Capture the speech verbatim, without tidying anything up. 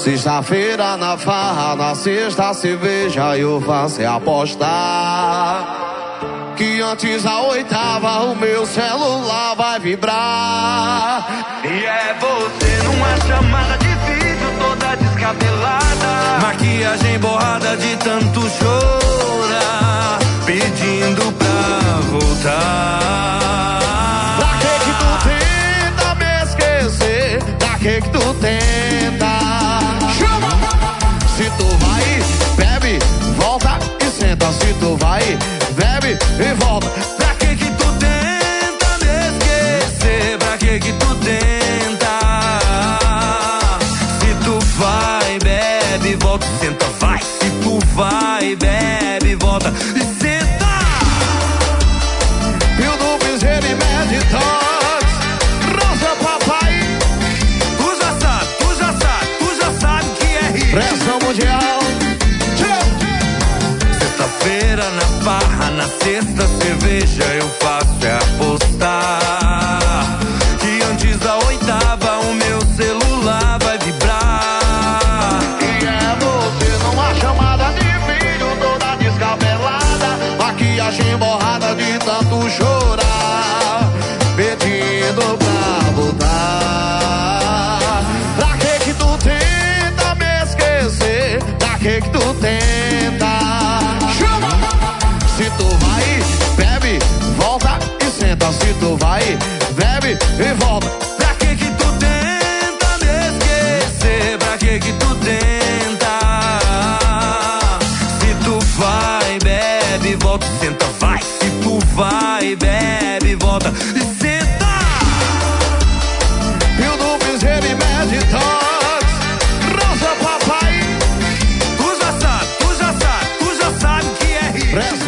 Sexta-feira na farra, na sexta cerveja eu faço é apostar que antes da oitava o meu celular vai vibrar. E é você numa chamada de vídeo toda descabelada, maquiagem borrada de tanto chorar, pedindo pra voltar. Pra que que tu tenta me esquecer? Pra que que tu tenta? Chama! Se tu vai, bebe, volta e senta. Se tu vai, bebe e volta. Pra que que tu tenta me esquecer? Pra que que tu tenta? Se tu vai, bebe, volta e senta, vai. Se tu vai, bebe, volta e senta. E o do piseiro e meditante, Rosa Papai. Tu já sabe, tu já sabe, tu já sabe que é hit. Pressão mundial. Sexta-feira na farra, na sexta cerveja eu faço é apostar que antes da oitava o meu celular vai vibrar. E é você numa chamada de vídeo toda descabelada, maquiagem borrada de tanto chorar, pedindo pra voltar. Pra que que tu tenta me esquecer? Pra que que tu tenta? Chama! Se tu vai, bebe, volta e senta. Se tu vai, bebe e volta. Pra que que tu tenta me esquecer? Pra que que tu tenta? Se tu vai, bebe, volta e senta, vai. Se tu vai, bebe, volta e senta. E o do piseiro e meditante, Rosa Papai. Tu já sabe, tu já sabe, tu já sabe que é hit.